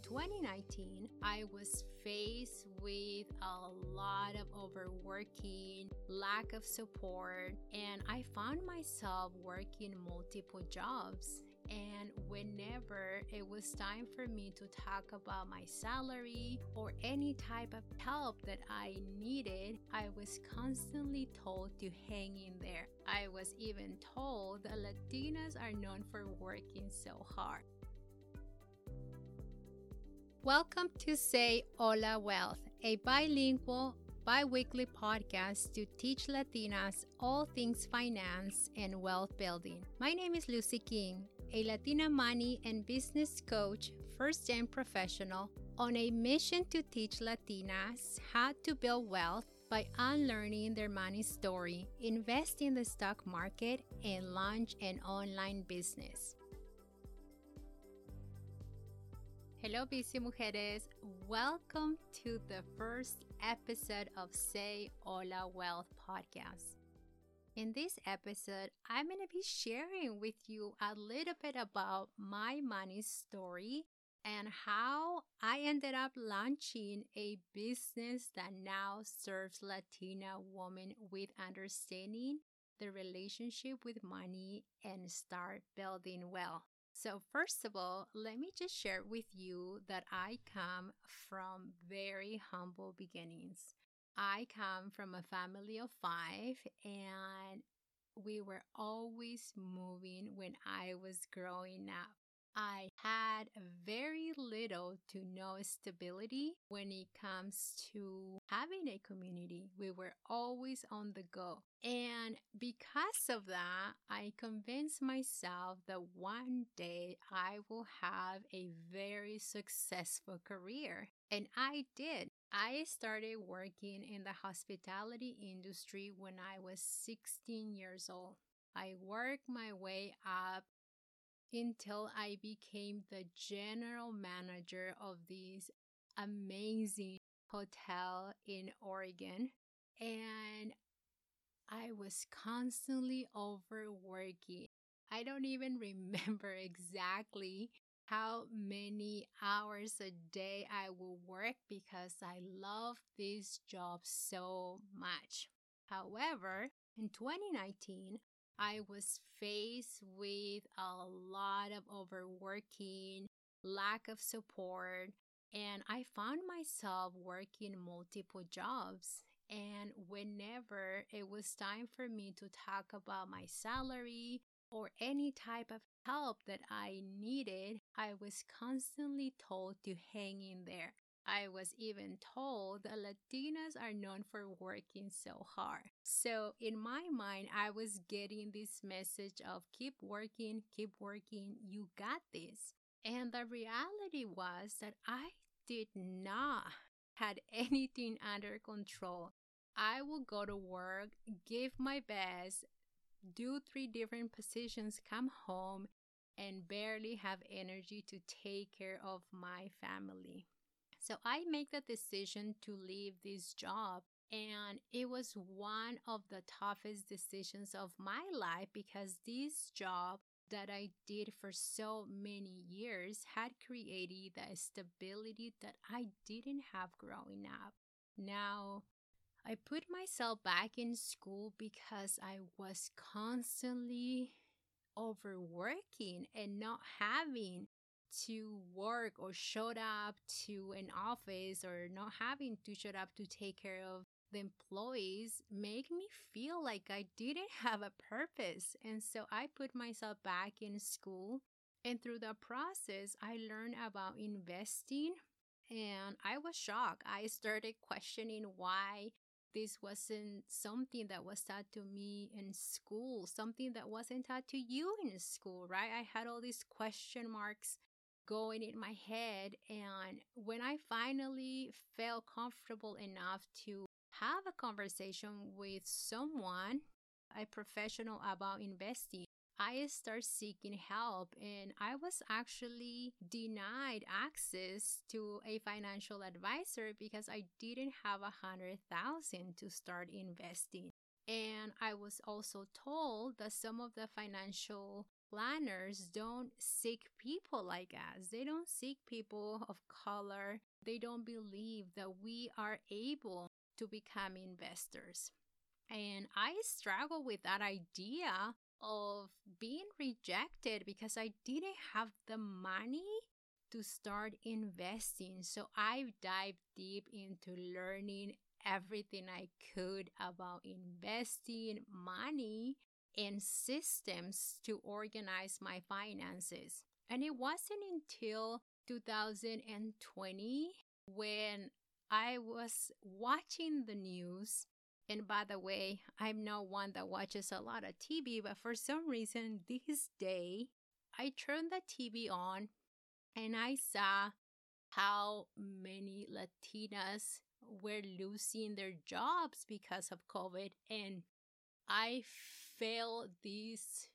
2019, I was faced with a lot of overworking, lack of support, and I found myself working multiple jobs. And whenever it was time for me to talk about my salary or any type of help that I needed, I was constantly told to hang in there. I was even told that Latinas are known for working so hard. Welcome to Say Hola Wealth, a bilingual, bi-weekly podcast to teach Latinas all things finance and wealth building. My name is Lucy King, a Latina money and business coach, first-gen professional, on a mission to teach Latinas how to build wealth by unlearning their money story, invest in the stock market, and launch an online business. Hello, busy mujeres. Welcome to the first episode of Say Hola Wealth podcast. In this episode, I'm going to be sharing with you a little bit about my money story and how I ended up launching a business that now serves Latina women with understanding the relationship with money and start building wealth. So first of all, let me just share with you that I come from very humble beginnings. I come from a family of 5, and we were always moving when I was growing up. I had very little to no stability when it comes to having a community. We were always on the go. And because of that, I convinced myself that one day I will have a very successful career. And I did. I started working in the hospitality industry when I was 16 years old. I worked my way up until I became the general manager of this amazing hotel in Oregon. And I was constantly overworking. I don't even remember exactly how many hours a day I will work because I love this job so much. However, in 2019, I was faced with a lot of overworking, lack of support, and I found myself working multiple jobs. And whenever it was time for me to talk about my salary or any type of help that I needed, I was constantly told to hang in there. I was even told that Latinas are known for working so hard. So in my mind, I was getting this message of keep working, you got this. And the reality was that I did not had anything under control. I will go to work, give my best, do 3 different positions, come home, and barely have energy to take care of my family. So I make the decision to leave this job, and it was one of the toughest decisions of my life because this job that I did for so many years had created the stability that I didn't have growing up. Now, I put myself back in school because I was constantly overworking and not having to work or showed up to an office or not having to show up to take care of the employees make me feel like I didn't have a purpose. And so I put myself back in school, and through the process I learned about investing, and I was shocked. I started questioning why this wasn't something that was taught to me in school, something that wasn't taught to you in school, right? I had all these question marks going in my head. And when I finally felt comfortable enough to have a conversation with someone, a professional about investing, I started seeking help, and I was actually denied access to a financial advisor because I didn't have $100,000 to start investing. And I was also told that some of the financial planners don't seek people like us. They don't seek people of color. They don't believe that we are able to become investors. And I struggle with that idea of being rejected because I didn't have the money to start investing. So I dived deep into learning everything I could about investing money and systems to organize my finances. And it wasn't until 2020 when I was watching the news. And by the way, I'm not one that watches a lot of TV, but for some reason, this day, I turned the TV on and I saw how many Latinas were losing their jobs because of COVID. And I felt this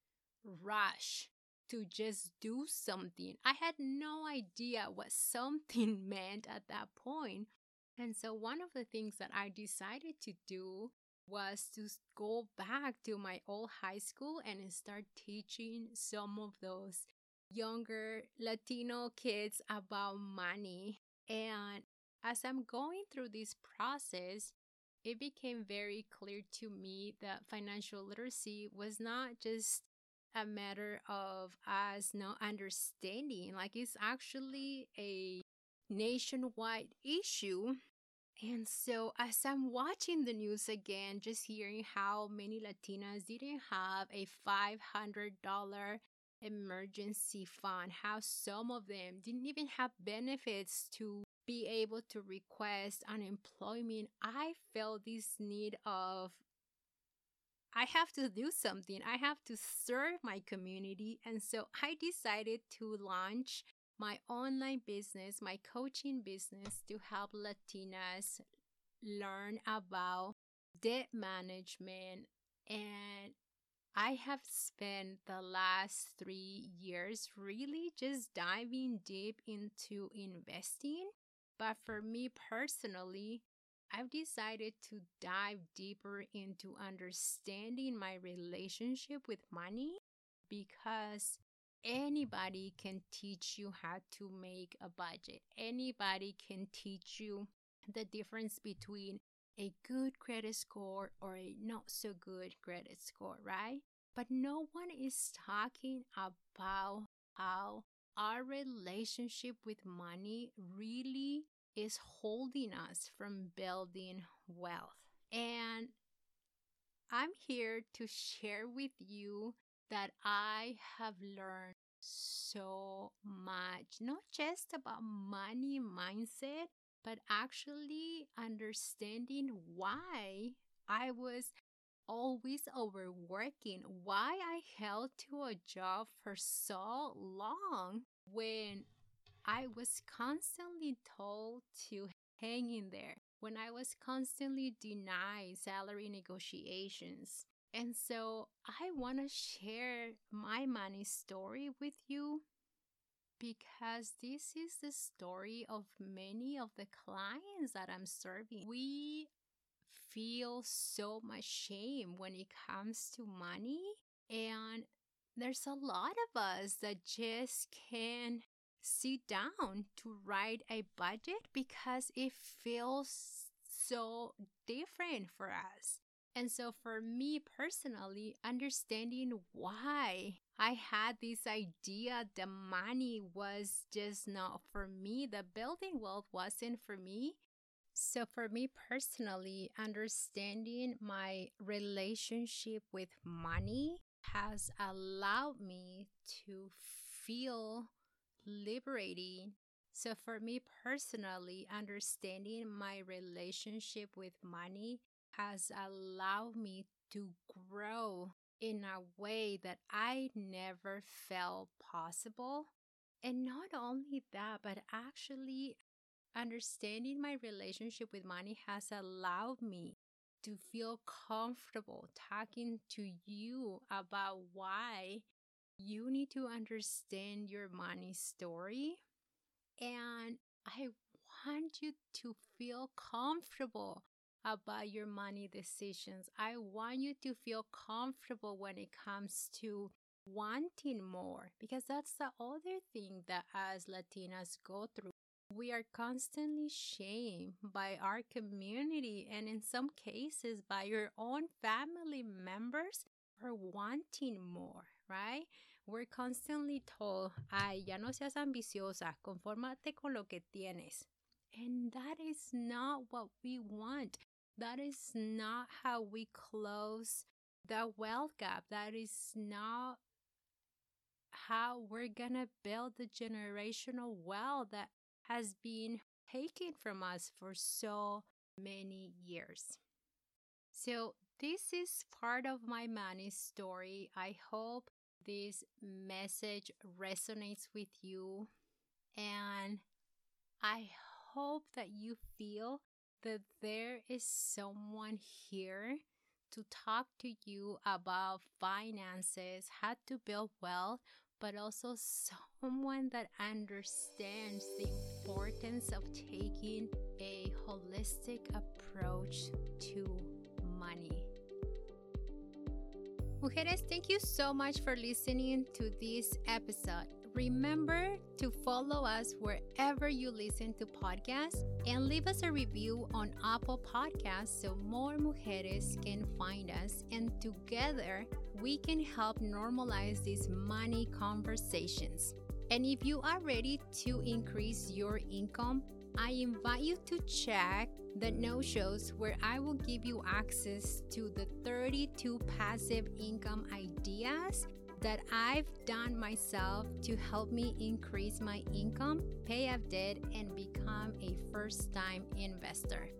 rush to just do something. I had no idea what something meant at that point. And so, one of the things that I decided to do was to go back to my old high school and start teaching some of those younger Latino kids about money. And as I'm going through this process, it became very clear to me that financial literacy was not just a matter of us not understanding, like, it's actually a nationwide issue. And so, as I'm watching the news again, just hearing how many Latinas didn't have a $500 emergency fund, how some of them didn't even have benefits to be able to request unemployment, I felt this need of, I have to do something. I have to serve my community. And so I decided to launch my online business, my coaching business, to help Latinas learn about debt management. And I have spent the last 3 years really just diving deep into investing. But for me personally, I've decided to dive deeper into understanding my relationship with money, because anybody can teach you how to make a budget. Anybody can teach you the difference between a good credit score or a not so good credit score, right? But no one is talking about how our relationship with money really is holding us from building wealth. And I'm here to share with you that I have learned so much, not just about money mindset, but actually understanding why I was always overworking, why I held to a job for so long when I was constantly told to hang in there, when I was constantly denied salary negotiations. And so I want to share my money story with you, because this is the story of many of the clients that I'm serving. We feel so much shame when it comes to money, and there's a lot of us that just can't sit down to write a budget because it feels so different for us. And so, for me personally, understanding why I had this idea that money was just not for me, that building wealth wasn't for me. So, for me personally, understanding my relationship with money has allowed me to feel liberating. So, for me personally, understanding my relationship with money has allowed me to grow in a way that I never felt possible. And not only that, but actually understanding my relationship with money has allowed me to feel comfortable talking to you about why you need to understand your money story. And I want you to feel comfortable about your money decisions. I want you to feel comfortable when it comes to wanting more, because that's the other thing that as Latinas go through. We are constantly shamed by our community and in some cases by your own family members for wanting more, right? We're constantly told, ay, ya no seas ambiciosa, confórmate con lo que tienes. And that is not what we want. That is not how we close the wealth gap. That is not how we're gonna build the generational wealth that has been taken from us for so many years. So, this is part of my money story. I hope this message resonates with you, and I hope that you feel that there is someone here to talk to you about finances, how to build wealth, but also someone that understands the importance of taking a holistic approach to money. Mujeres, thank you so much for listening to this episode. Remember to follow us wherever you listen to podcasts and leave us a review on Apple Podcasts so more mujeres can find us, and together we can help normalize these money conversations. And if you are ready to increase your income, I invite you to check the no-shows where I will give you access to the 32 passive income ideas that I've done myself to help me increase my income, pay off debt, and become a first-time investor.